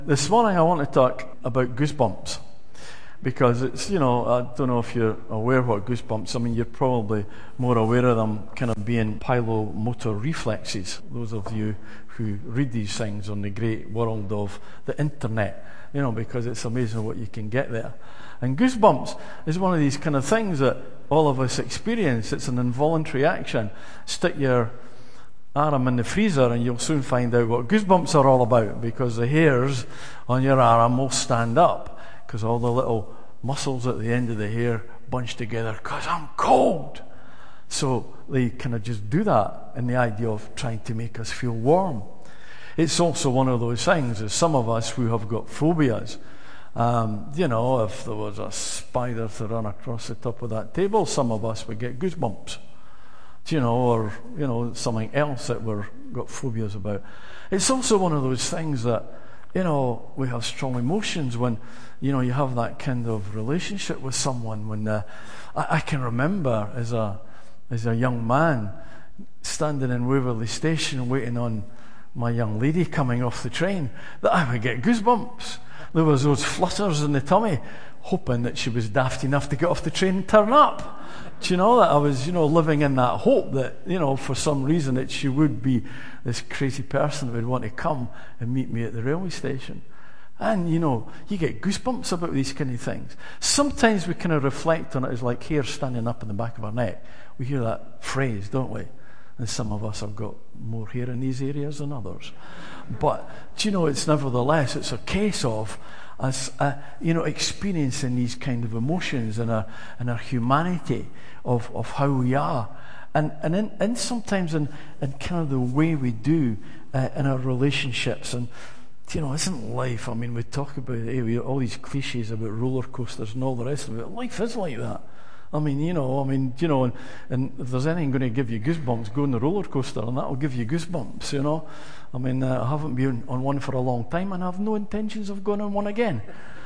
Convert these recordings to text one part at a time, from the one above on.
This morning I want to talk about goosebumps because it's, I don't know if you're aware what goosebumps, I mean, you're probably more aware of them kind of being pilomotor reflexes. Those of you who read these things on the great world of the internet, because it's amazing what you can get there. And goosebumps is one of these kind of things that all of us experience. It's an involuntary action. Stick your arm in the freezer and you'll soon find out what goosebumps are all about, because the hairs on your arm will stand up because all the little muscles at the end of the hair bunch together because I'm cold. So they kind of just do that in the idea of trying to make us feel warm. It's also one of those things, as some of us who have got phobias, if there was a spider to run across the top of that table, some of us would get goosebumps. Or something else that we've got phobias about. It's also one of those things that, we have strong emotions when, you have that kind of relationship with someone. When I can remember as a young man standing in Waverley Station waiting on my young lady coming off the train, that I would get goosebumps. There was those flutters in the tummy, hoping that she was daft enough to get off the train and turn up. That I was, living in that hope that, for some reason that she would be this crazy person that would want to come and meet me at the railway station. And, you get goosebumps about these kind of things. Sometimes we kind of reflect on it as like hair standing up in the back of our neck. We hear that phrase, don't we? And some of us have got more hair in these areas than others. But, it's nevertheless, it's a case of us, experiencing these kind of emotions and our humanity of how we are. And sometimes in kind of the way we do in our relationships. And, isn't life, I mean, we talk about all these cliches about roller coasters and all the rest of it. Life is like that. I mean, and if there's anything going to give you goosebumps, go on the roller coaster and that'll give you goosebumps, I mean, I haven't been on one for a long time and I have no intentions of going on one again.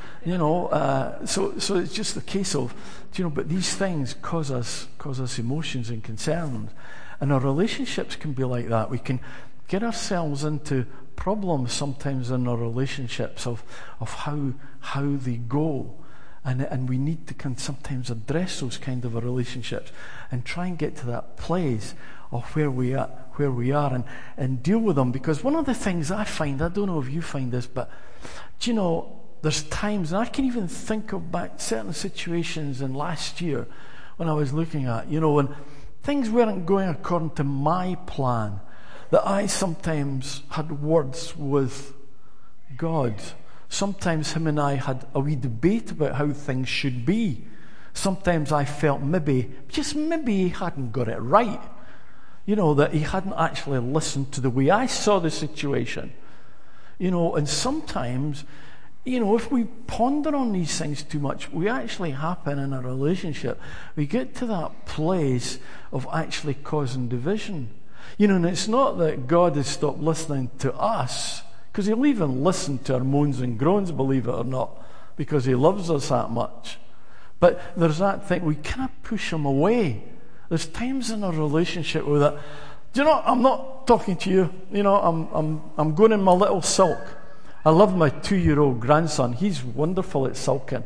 So it's just a case of, but these things cause us emotions and concerns. And our relationships can be like that. We can get ourselves into problems sometimes in our relationships of how they go. And we need to sometimes address those kind of relationships and try and get to that place of where we are and deal with them. Because one of the things I find, I don't know if you find this, but there's times, and I can even think of back certain situations in last year when I was looking at, when things weren't going according to my plan, that I sometimes had words with God. Sometimes him and I had a wee debate about how things should be. Sometimes I felt maybe he hadn't got it right. That he hadn't actually listened to the way I saw the situation. And sometimes, if we ponder on these things too much, we actually happen in a relationship. We get to that place of actually causing division. And it's not that God has stopped listening to us, because he'll even listen to our moans and groans, believe it or not, because he loves us that much. But there's that thing, we cannot push him away. There's times in our relationship where that, I'm not talking to you, I'm going in my little sulk. I love my 2-year-old grandson. He's wonderful at sulking.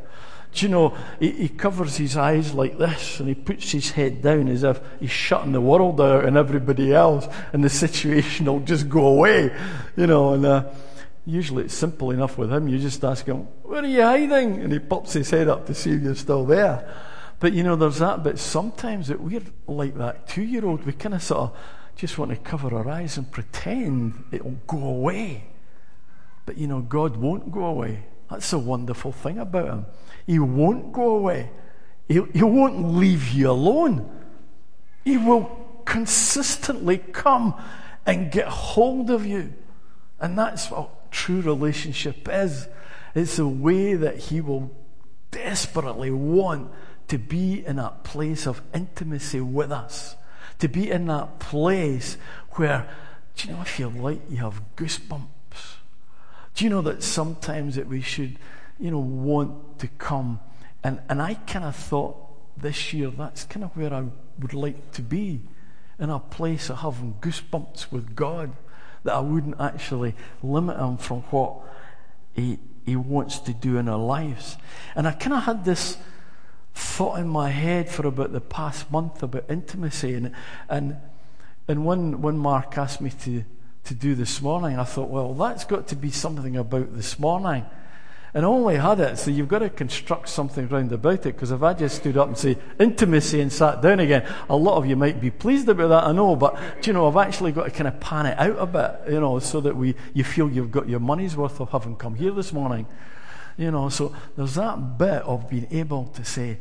He covers his eyes like this and he puts his head down as if he's shutting the world out and everybody else, and the situation will just go away, and usually it's simple enough with him. You just ask him, "Where are you hiding?" And he pops his head up to see if you're still there. But there's that bit sometimes that we're like that 2-year-old. We kind of sort of just want to cover our eyes and pretend it'll go away. But God won't go away. That's the wonderful thing about him. He won't go away. He won't leave you alone. He will consistently come and get hold of you. And that's what true relationship is. It's a way that he will desperately want to be in that place of intimacy with us. To be in that place where, if you like, you have goosebumps. Do you know that sometimes that we should, want to come? And I kind of thought this year that's kind of where I would like to be, in a place of having goosebumps with God, that I wouldn't actually limit him from what He wants to do in our lives. And I kind of had this thought in my head for about the past month about intimacy. And when Mark asked me to do this morning, I thought, well, that's got to be something about this morning. And I only had it, so you've got to construct something round about it, because if I just stood up and say intimacy and sat down again, a lot of you might be pleased about that, I know, but I've actually got to kind of pan it out a bit, so that you feel you've got your money's worth of having come here this morning. So there's that bit of being able to say,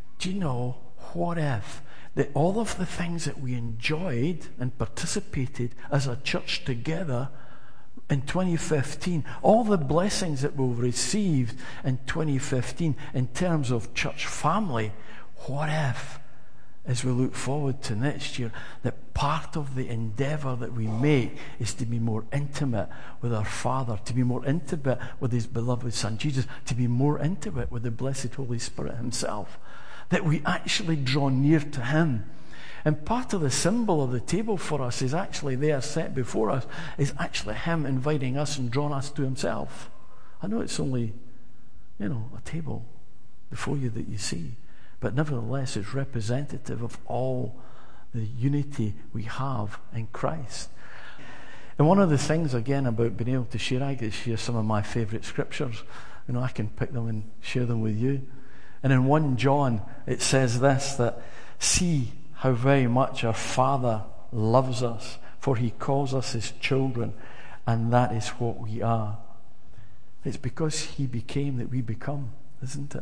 what if that all of the things that we enjoyed and participated as a church together in 2015, all the blessings that we've received in 2015 in terms of church family, what if, as we look forward to next year, that part of the endeavour that we make is to be more intimate with our Father, to be more intimate with His beloved Son Jesus, to be more intimate with the blessed Holy Spirit Himself, that we actually draw near to Him. And part of the symbol of the table for us is actually there set before us, is actually Him inviting us and drawing us to Himself. I know it's only, a table before you that you see, but nevertheless it's representative of all the unity we have in Christ. And one of the things, again, about being able to share, I get to share some of my favourite scriptures. I can pick them and share them with you. And in 1 John, it says this, that see how very much our Father loves us, for He calls us His children, and that is what we are. It's because He became that we become, isn't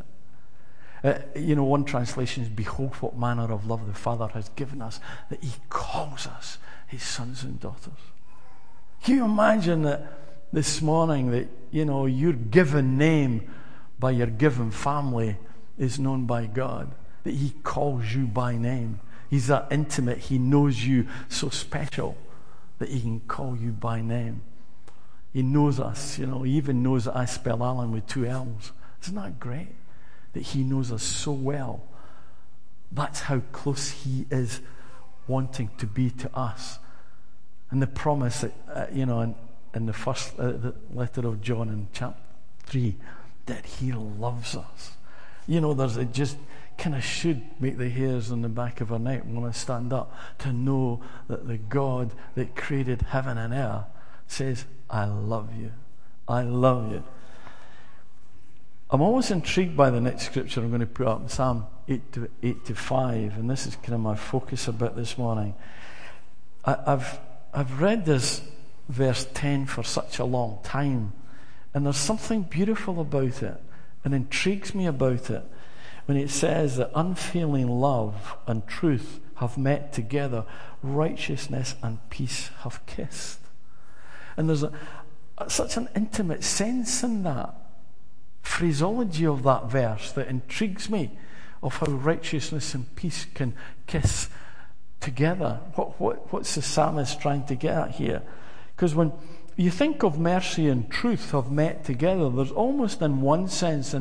it? One translation is, behold what manner of love the Father has given us, that He calls us His sons and daughters. Can you imagine that this morning that, your given name by your given family is known by God, that He calls you by name. He's that intimate. He knows you so special that He can call you by name. He knows us, He even knows that I spell Alan with 2 L's. Isn't that great? That He knows us so well. That's how close He is wanting to be to us. And the promise that, in the first the letter of John in chapter 3, that He loves us. It just kind of should make the hairs on the back of our neck want to stand up to know that the God that created heaven and earth says, I love you. I love you. I'm always intrigued by the next scripture I'm going to put up, Psalm 8-5, and this is kind of my focus a bit this morning. I've read this verse 10 for such a long time, and there's something beautiful about it and intrigues me about it when it says that unfailing love and truth have met together, righteousness and peace have kissed. And there's such an intimate sense in that phraseology of that verse that intrigues me, of how righteousness and peace can kiss together. What's the psalmist trying to get at here? Because when you think of mercy and truth have met together, there's almost in one sense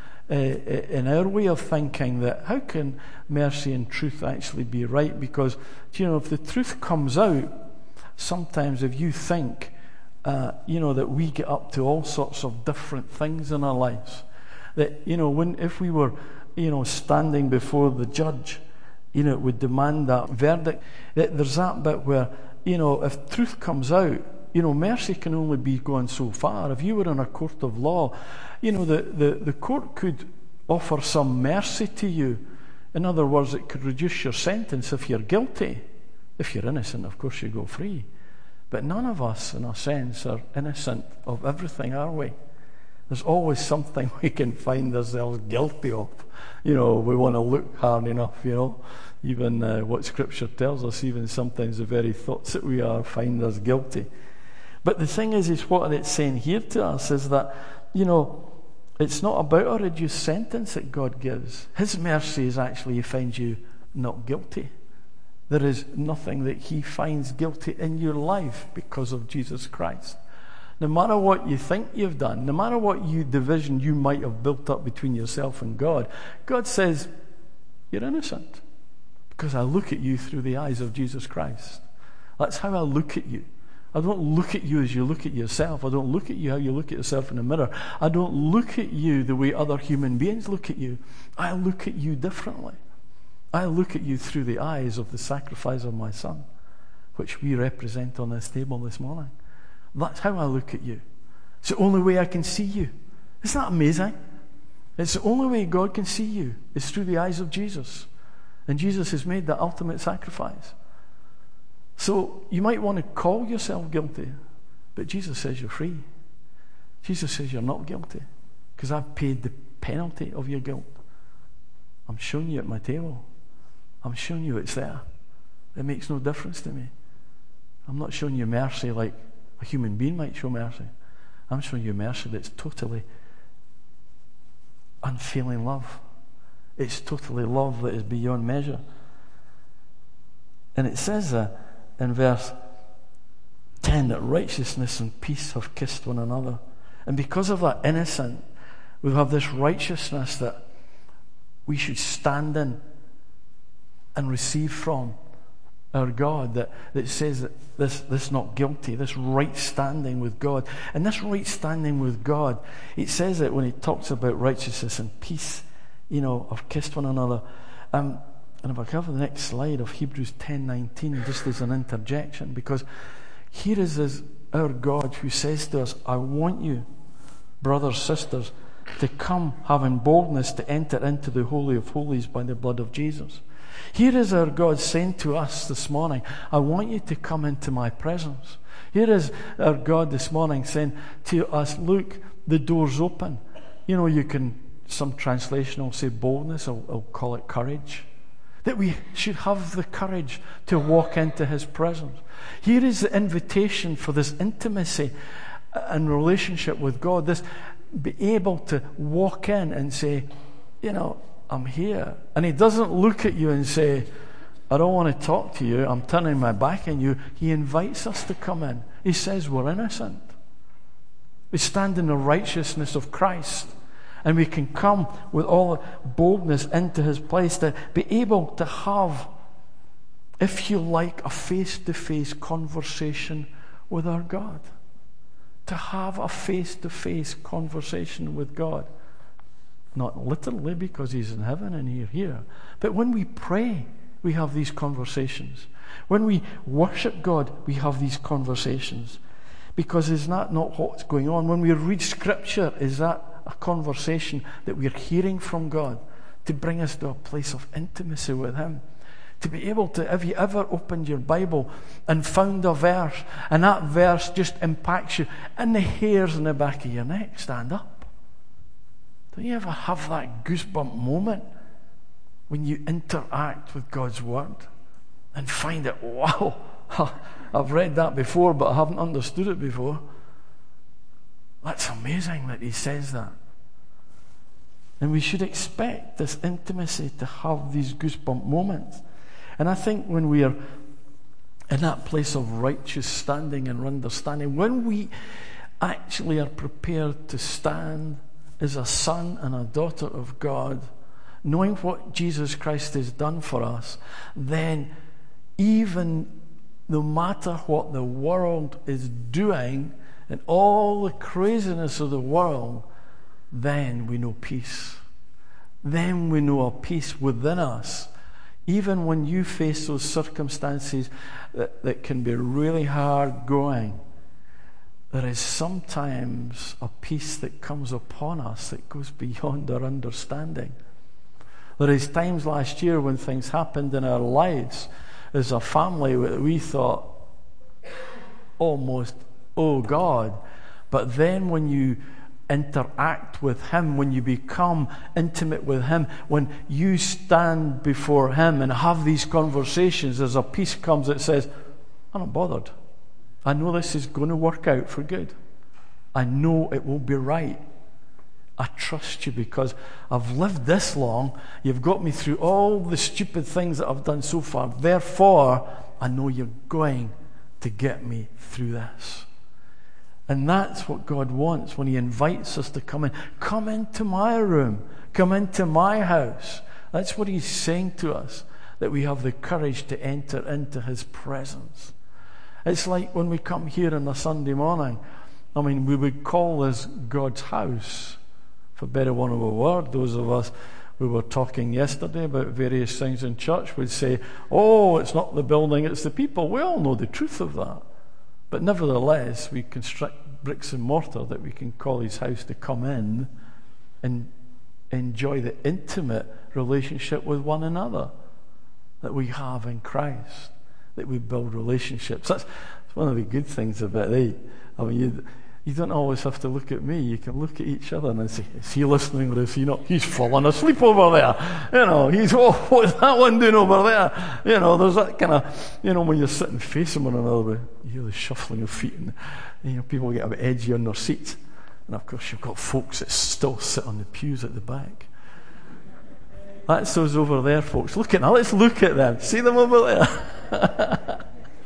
in our way of thinking that how can mercy and truth actually be right? Because if the truth comes out, sometimes if you think that we get up to all sorts of different things in our lives, that if we were standing before the judge, it would demand that verdict. That there's that bit where if truth comes out, mercy can only be going so far. If you were in a court of law, the court could offer some mercy to you. In other words, it could reduce your sentence if you're guilty. If you're innocent, of course, you go free. But none of us, in a sense, are innocent of everything, are we? There's always something we can find ourselves guilty of. We want to look hard enough, even what Scripture tells us, even sometimes the very thoughts that we are find us guilty. But the thing is what it's saying here to us is that, it's not about a reduced sentence that God gives. His mercy is actually He finds you not guilty. There is nothing that He finds guilty in your life because of Jesus Christ. No matter what you think you've done, no matter what division you might have built up between yourself and God, God says, you're innocent because I look at you through the eyes of Jesus Christ. That's how I look at you. I don't look at you as you look at yourself. I don't look at you how you look at yourself in the mirror. I don't look at you the way other human beings look at you. I look at you differently. I look at you through the eyes of the sacrifice of my Son, which we represent on this table this morning. That's how I look at you. It's the only way I can see you. Isn't that amazing? It's the only way God can see you is through the eyes of Jesus. And Jesus has made that ultimate sacrifice. So you might want to call yourself guilty, but Jesus says you're free. Jesus says you're not guilty because I've paid the penalty of your guilt. I'm showing you at my table. I'm showing you it's there. It makes no difference to me. I'm not showing you mercy like a human being might show mercy. I'm showing you mercy that's totally unfailing love. It's totally love that is beyond measure. And it says in verse 10 that righteousness and peace have kissed one another. And because of that innocent, we have this righteousness that we should stand in and receive from our God, that says that this not guilty, this right standing with God. And this right standing with God, it says it when he talks about righteousness and peace, have kissed one another. And if I cover the next slide of Hebrews 10:19, just as an interjection, because here is our God who says to us, I want you, brothers, sisters, to come having boldness to enter into the Holy of Holies by the blood of Jesus. Here is our God saying to us this morning, I want you to come into my presence. Here is our God this morning saying to us, look, the door's open. Some translation will say boldness, I'll call it courage. That we should have the courage to walk into his presence. Here is the invitation for this intimacy and relationship with God. This be able to walk in and say, I'm here. And he doesn't look at you and say, I don't want to talk to you. I'm turning my back on you. He invites us to come in. He says we're innocent. We stand in the righteousness of Christ. And we can come with all boldness into his place to be able to have, if you like, a face-to-face conversation with our God. To have a face-to-face conversation with God. Not literally because he's in heaven and you're here. But when we pray, we have these conversations. When we worship God, we have these conversations. Because is that not what's going on? When we read Scripture, is that a conversation that we're hearing from God to bring us to a place of intimacy with him? To be able to, have you ever opened your Bible and found a verse, and that verse just impacts you, and the hairs on the back of your neck stand up? Don't you ever have that goosebump moment when you interact with God's Word and find it, wow, I've read that before, but I haven't understood it before? That's amazing that he says that. And we should expect this intimacy to have these goosebump moments. And I think when we are in that place of righteous standing and understanding, when we actually are prepared to stand as a son and a daughter of God, knowing what Jesus Christ has done for us, then even no matter what the world is doing and all the craziness of the world, then we know peace. Then we know a peace within us. Even when you face those circumstances that can be really hard going, there is sometimes a peace that comes upon us that goes beyond our understanding. There is times last year when things happened in our lives as a family that we thought almost, oh God. But then when you interact with him, when you become intimate with him, when you stand before him and have these conversations, there's a peace comes that says, I'm not bothered. I know this is going to work out for good. I know it will be right. I trust you because I've lived this long. You've got me through all the stupid things that I've done so far. Therefore, I know you're going to get me through this. And that's what God wants when he invites us to come in. Come into my room. Come into my house. That's what he's saying to us, that we have the courage to enter into his presence. It's like when we come here on a Sunday morning. I mean, we would call this God's house, for better want of a word. Those of us who were talking yesterday about various things in church would say, oh, it's not the building, it's the people. We all know the truth of that. But nevertheless, we construct bricks and mortar that we can call his house to come in and enjoy the intimate relationship with one another that we have in Christ, that we build relationships. That's one of the good things about it. I mean, you don't always have to look at me. You can look at each other and say, is he listening or is he not? He's falling asleep over there. What's that one doing over there? There's that kind of, when you're sitting facing one another, you hear the shuffling of feet and, people get a bit edgy on their seats. And of course you've got folks that still sit on the pews at the back. That's those over there, folks. Look at them. Let's look at them. See them over there?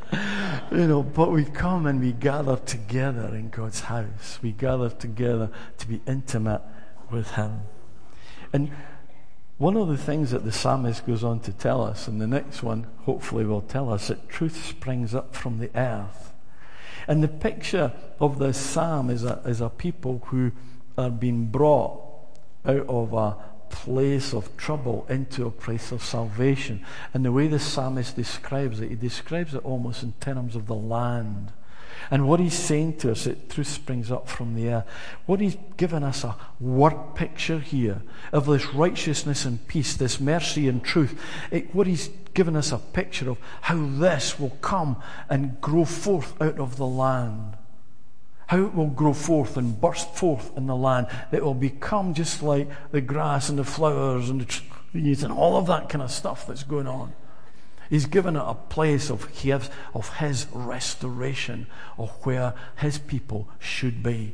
But we come and we gather together in God's house. We gather together to be intimate with him. And one of the things that the psalmist goes on to tell us, and the next one hopefully will tell us, that truth springs up from the earth. And the picture of this psalm is a people who are being brought out of a place of trouble into a place of salvation. And the way the psalmist describes it, he describes it almost in terms of the land. And what he's saying to us, that truth springs up from the earth. What he's given us a word picture here of this righteousness and peace, this mercy and truth. What he's given us a picture of how this will come and grow forth out of the land. How it will grow forth and burst forth in the land. It will become just like the grass and the flowers and the trees and all of that kind of stuff that's going on. He's given it a place of his restoration, of where his people should be.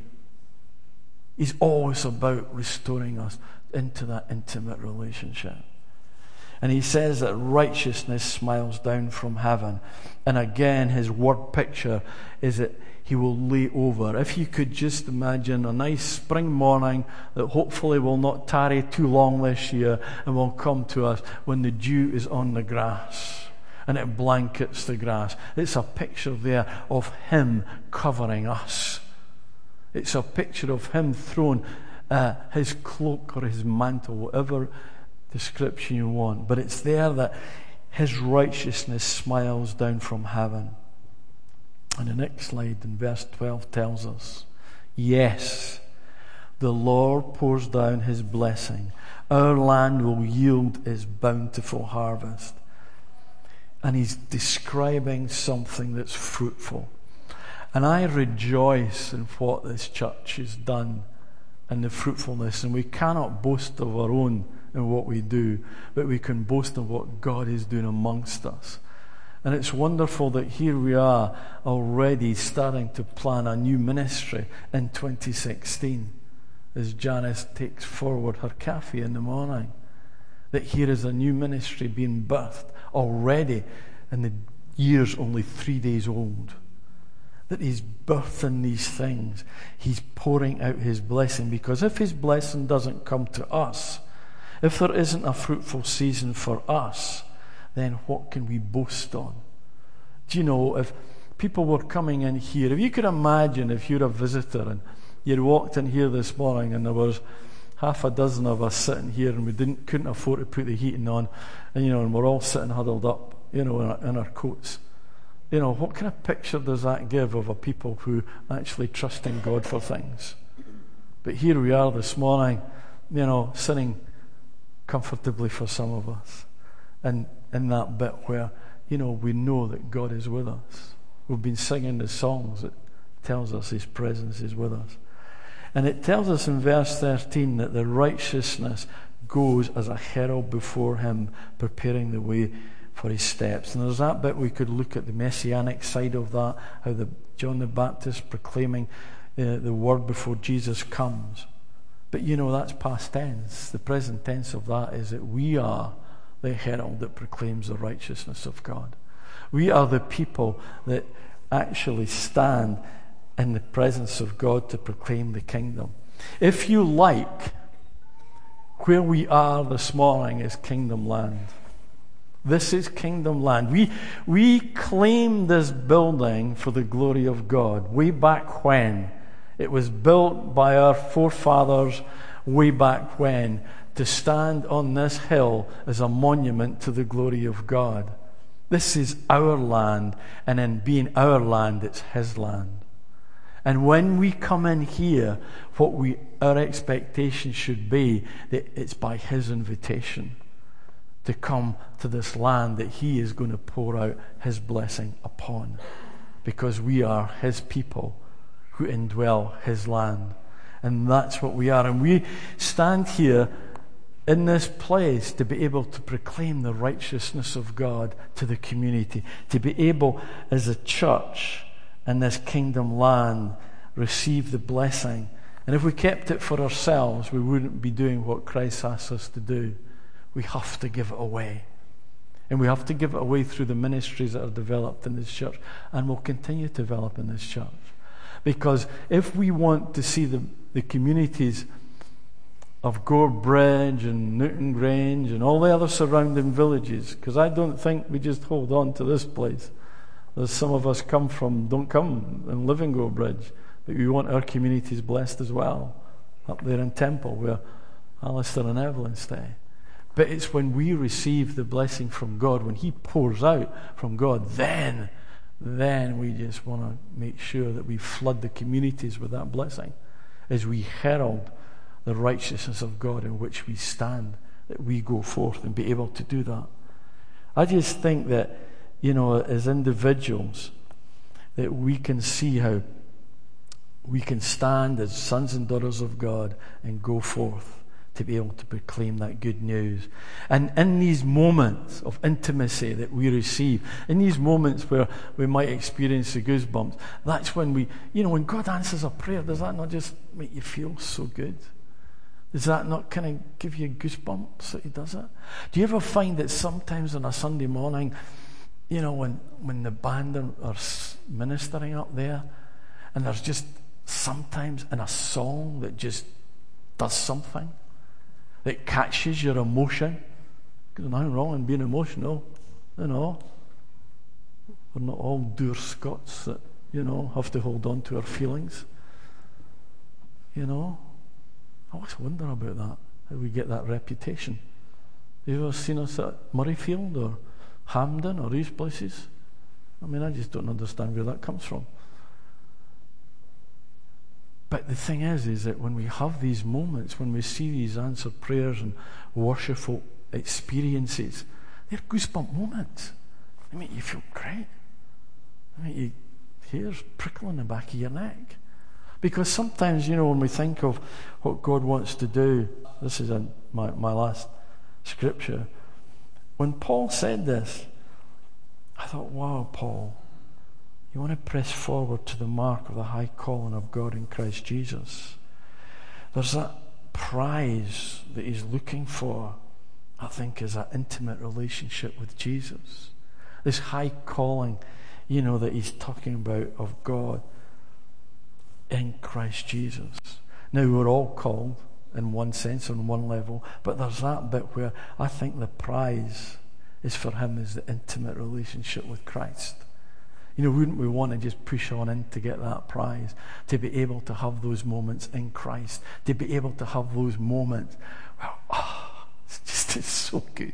He's always about restoring us into that intimate relationship. And he says that righteousness smiles down from heaven. And again, his word picture is that he will lay over. If you could just imagine a nice spring morning that hopefully will not tarry too long this year and will come to us when the dew is on the grass and it blankets the grass. It's a picture there of him covering us. It's a picture of him throwing his cloak or his mantle, whatever description you want. But it's there that his righteousness smiles down from heaven. And the next slide in verse 12 tells us, yes, the Lord pours down his blessing. Our land will yield its bountiful harvest. And he's describing something that's fruitful. And I rejoice in what this church has done and the fruitfulness. And we cannot boast of our own in what we do, but we can boast of what God is doing amongst us. And it's wonderful that here we are already starting to plan a new ministry in 2016 as Janice takes forward her cafe in the morning. That here is a new ministry being birthed already, and the year's only 3 days old. That he's birthing these things. He's pouring out his blessing, because if his blessing doesn't come to us, if there isn't a fruitful season for us, then what can we boast on? Do you know, if people were coming in here, if you could imagine if you're a visitor and you walked in here this morning and there was half a dozen of us sitting here and we couldn't afford to put the heating on, and we're all sitting huddled up, in our coats. What kind of picture does that give of a people who actually trust in God for things? But here we are this morning, sitting comfortably for some of us. And in that bit where, we know that God is with us. We've been singing the songs that tells us his presence is with us. And it tells us in verse 13 that the righteousness goes as a herald before him, preparing the way for his steps. And there's that bit we could look at the messianic side of that, how John the Baptist proclaiming the word before Jesus comes. But that's past tense. The present tense of that is that we are the herald that proclaims the righteousness of God. We are the people that actually stand in the presence of God to proclaim the kingdom. If you like, where we are this morning is kingdom land. This is kingdom land. We claim this building for the glory of God. Way back when. It was built by our forefathers way back when, to stand on this hill as a monument to the glory of God. This is our land, and in being our land, it's His land. And when we come in here, our expectation should be that it's by His invitation to come to this land that He is going to pour out His blessing upon, because we are His people who indwell His land. And that's what we are. And we stand here in this place to be able to proclaim the righteousness of God to the community, to be able as a church in this kingdom land receive the blessing. And if we kept it for ourselves, we wouldn't be doing what Christ asks us to do. We have to give it away. And we have to give it away through the ministries that are developed in this church, and will continue to develop in this church. Because if we want to see the communities of Gore Bridge and Newton Grange and all the other surrounding villages, because I don't think we just hold on to this place. There's some of us don't come and live in Gore Bridge, but we want our communities blessed as well, up there in Temple where Alistair and Evelyn stay. But it's when we receive the blessing from God, when He pours out from God, then we just want to make sure that we flood the communities with that blessing as we herald the righteousness of God in which we stand, that we go forth and be able to do that. I just think that, as individuals, that we can see how we can stand as sons and daughters of God and go forth to be able to proclaim that good news. And in these moments of intimacy that we receive, in these moments where we might experience the goosebumps, that's when when God answers a prayer, does that not just make you feel so good? Does that not kind of give you goosebumps that He does it? Do you ever find that sometimes on a Sunday morning, when the band are ministering up there, and there's just sometimes in a song that just does something that catches your emotion? There's nothing wrong in being emotional, We're not all dour Scots that, have to hold on to our feelings. I always wonder about that, how we get that reputation. Have you ever seen us at Murrayfield or Hampden or these places? I just don't understand where that comes from. But the thing is that when we have these moments, when we see these answered prayers and worshipful experiences, they're goosebump moments. They make you feel great. They make your hairs prickle in the back of your neck. Because sometimes, when we think of what God wants to do, this is in my last scripture. When Paul said this, I thought, wow, Paul, you want to press forward to the mark of the high calling of God in Christ Jesus. There's that prize that he's looking for, I think, is that intimate relationship with Jesus. This high calling, that he's talking about of God in Christ Jesus. Now, we're all called in one sense, on one level, but there's that bit where I think the prize is for him is the intimate relationship with Christ. Wouldn't we want to just push on in to get that prize, to be able to have those moments in Christ, to be able to have those moments where, it's so good.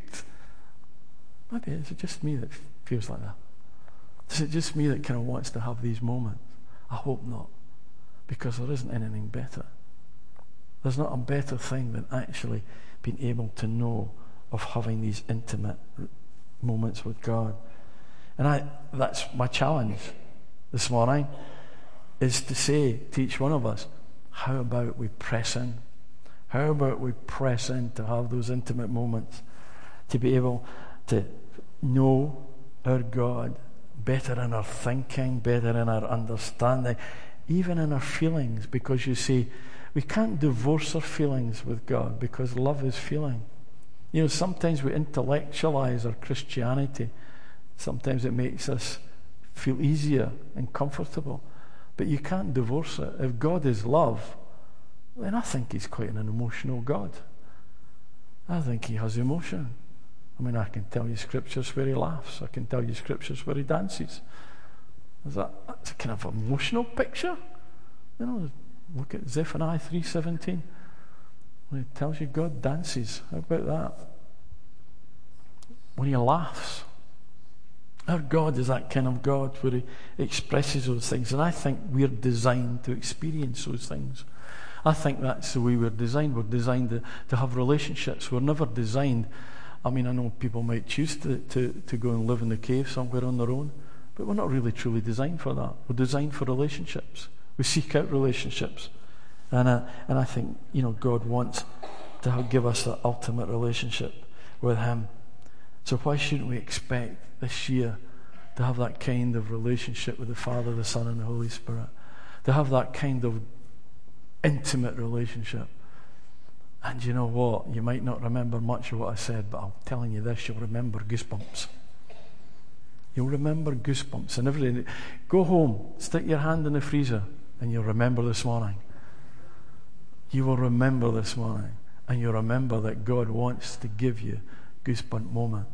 Maybe is it just me that feels like that? Is it just me that kind of wants to have these moments? I hope not, because there isn't anything better. There's not a better thing than actually being able to know of having these intimate moments with God. And that's my challenge this morning, is to say to each one of us, how about we press in? How about we press in to have those intimate moments, to be able to know our God better in our thinking, better in our understanding, even in our feelings, because you see, we can't divorce our feelings with God, because love is feeling. Sometimes we intellectualize our Christianity. Sometimes it makes us feel easier and comfortable. But you can't divorce it. If God is love, then I think he's quite an emotional God. I think he has emotion. I mean, I can tell you scriptures where he laughs. I can tell you scriptures where he dances. That's a kind of emotional picture. You know, look at Zephaniah 3:17. It tells you God dances. How about that? When he laughs. Our God is that kind of God where he expresses those things. And I think we're designed to experience those things. I think that's the way we're designed. We're designed to have relationships. We're never designed. I mean, I know people might choose to go and live in the cave somewhere on their own, but we're not really truly designed for that. We're designed for relationships. We seek out relationships. And I think, God wants to give us that ultimate relationship with him. So why shouldn't we expect this year to have that kind of relationship with the Father, the Son, and the Holy Spirit? To have that kind of intimate relationship. And you know what? You might not remember much of what I said, but I'm telling you this, you'll remember goosebumps. You'll remember goosebumps. And every day, go home, stick your hand in the freezer, and you'll remember this morning. You will remember this morning. And you'll remember that God wants to give you goosebump moments.